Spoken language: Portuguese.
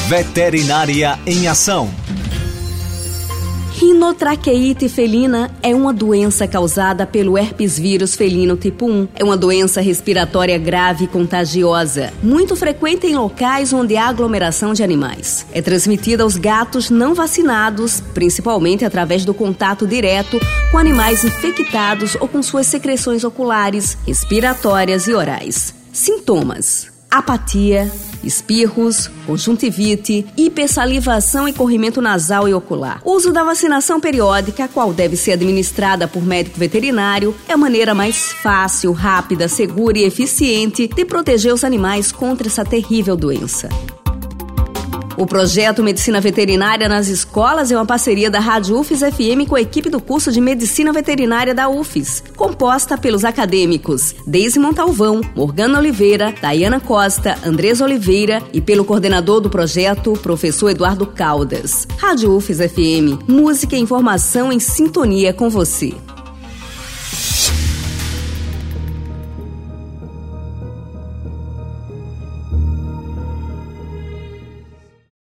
Veterinária em Ação. Rinotraqueite felina é uma doença causada pelo herpes vírus felino tipo 1. É uma doença respiratória grave e contagiosa, muito frequente em locais onde há aglomeração de animais. É transmitida aos gatos não vacinados, principalmente através do contato direto com animais infectados ou com suas secreções oculares, respiratórias e orais. Sintomas: apatia, espirros, conjuntivite, hipersalivação e corrimento nasal e ocular. O uso da vacinação periódica, a qual deve ser administrada por médico veterinário, é a maneira mais fácil, rápida, segura e eficiente de proteger os animais contra essa terrível doença. O projeto Medicina Veterinária nas Escolas é uma parceria da Rádio UFES FM com a equipe do curso de Medicina Veterinária da UFES, composta pelos acadêmicos Deise Montalvão, Morgana Oliveira, Dayana Costa, Andresa Oliveira e pelo coordenador do projeto, professor Eduardo Caldas. Rádio UFES FM, música e informação em sintonia com você.